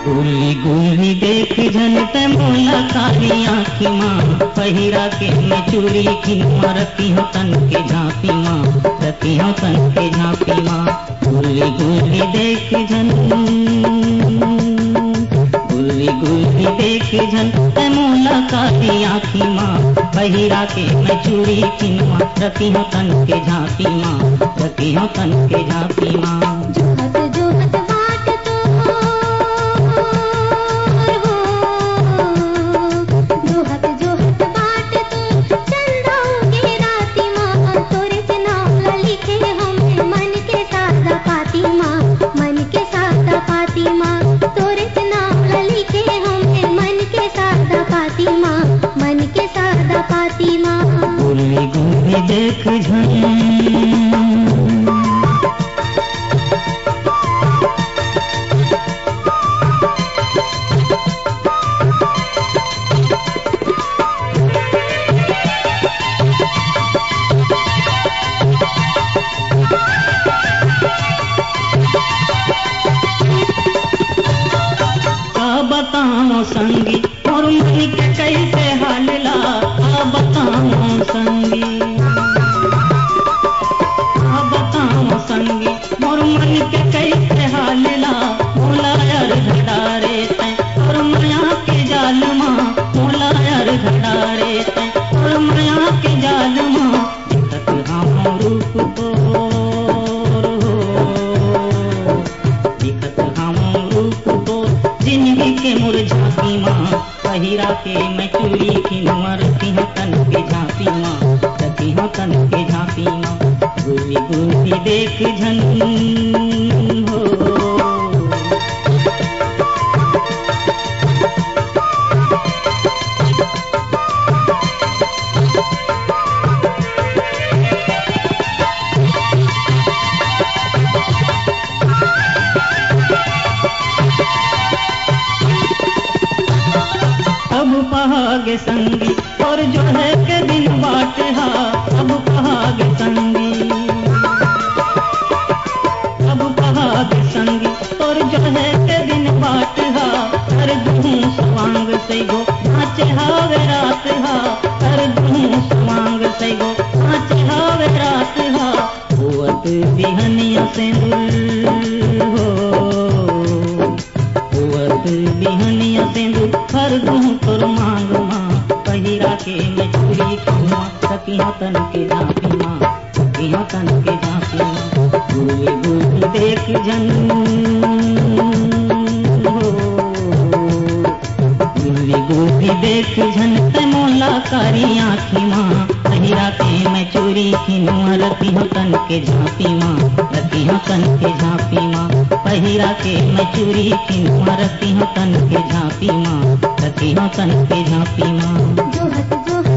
गुल्ली गुल्ली देख झन ते मोला कारी आँखी माँ, पहिरा के मैं चूड़ी खिनुआ रखी हो तन के झांपी माँ, रखी हो तन के झांपी माँ। गुल्ली गुल्ली देख झन, गुल्ली गुल्ली देख झन ते मोला कारी आँखी माँ, पहिरा के मैं चूड़ी खिनुआ रखी हो तन के झांपी माँ, रखी हो तन के झांपी माँ। जोहत जोहत बाट जोहत जोहत बाट तो चंदाओगे राती माँ, तोरे के नाम लिखे हमने मन के सादा पाती माँ, मन के सादा पाती माँ। तोरे के नाम लिखे हमने मन के सादा पाती माँ, मन के सादा पाती माँ। गुल्ली गुल्ली देख झन, बताओ संगी और मन के कैसे हालला, बताओ संगी, बताओ संगी और मन के कैसे हालला। मोला यार घडारे तै और माया के जाल माँ, मोला यार घडारे तै और माया के जाल माँ। दिखत हम रूप को, दिखत हम रूप को जिंदगी के मुरझाती माँ, पहिरा के मैं चूड़ी खिनुआ रखी हूँ तन के झांपी माँ, रखी हूँ तन के झांपी माँ। गुल्ली गुल्ली देख झन हो, अब पहागे संगी और जो है के दिन बाट हा, अब पहागे संगी, अब पहागे संगी और जो है के दिन बाट हा। कर दूँ स्वांग से गो नाचे हावे रात हा, कर दूँ स्वांग से गो नाचे हावे रात हा। होवत बिहनिया सिंदूर हो, होवत बिहनिया सिंदूर भर दूँ तोर मांग माँ, पहिरा के मैं चूड़ी खिनुआ रखी हो तन के झांपी माँ, रखी हो तन के झांपी माँ। गुल्ली गुल्ली देख झन हो, गुल्ली गुल्ली देख झन ते मोला कारी आँखी माँ, पहिरा के मैं चूड़ी खिनुआ रखी हो तन के झांपी माँ, रखी हो तन के झांपी माँ। पहिरा के मैं चूड़ी खिनुआ रखी हो तन के झांपी माँ, रखी हो तन के झांपी माँ। जोहत जोहत